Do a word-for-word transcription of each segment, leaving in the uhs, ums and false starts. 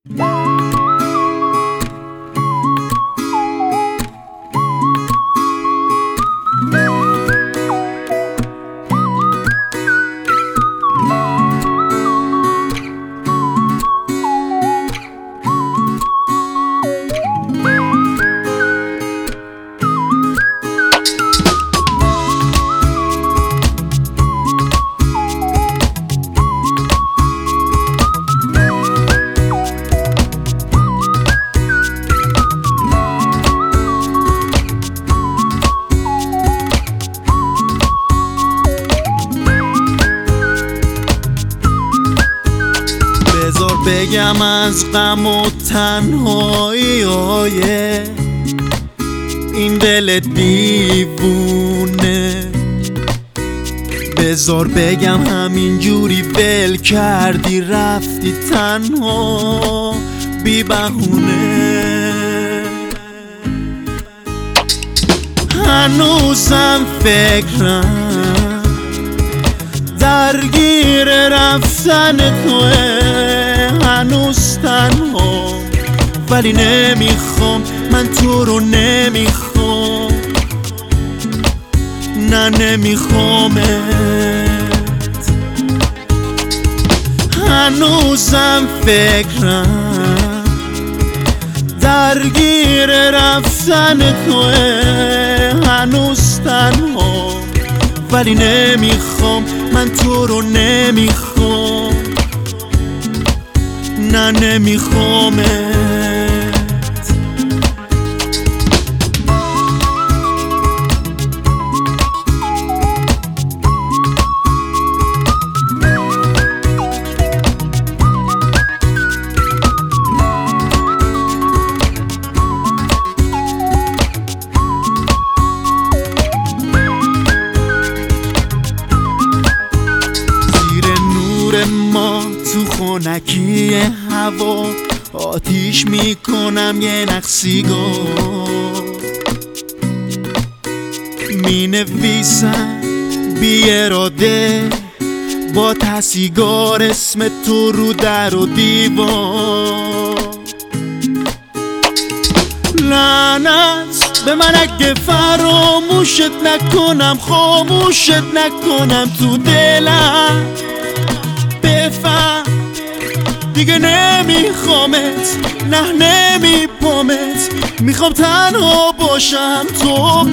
بذار بگم از غم و تنهایی های این دل دیوونه. بذار بگم همین جوری ول کردی رفتی تنها بی بهونه. هنوزم فکرم درگیر رفتن توه، هنوز تنها ولی نمیخوام، من تو رو نمیخوام، نه نمیخوامت. هنوزم فکرم درگیر رفتن توه، هنوز تنها ولی نمیخوام، من تو رو نمیخوام، نه نمیخوامت. ما تو خونکی هوا آتیش میکنم یه نقصیگاه، می نویسم بی اراده با تصیگار اسم تو رو در و دیوار. لعنت به من اگه فراموشت نکنم، خاموشت نکنم تو دلم. بفهم دیگه نمیخوامت، نه نمیپامت، میخوام تنها باشم تو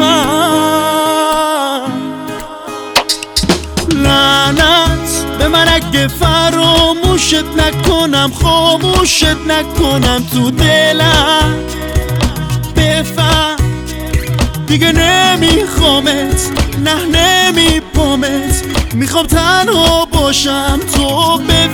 بفهم. لعنت به من اگه فراموشت نکنم، خاموشت نکنم تو دلم. بفهم دیگه نمیخوامت، نه نمیپامت، میخوام تنها باشم تو بفهم.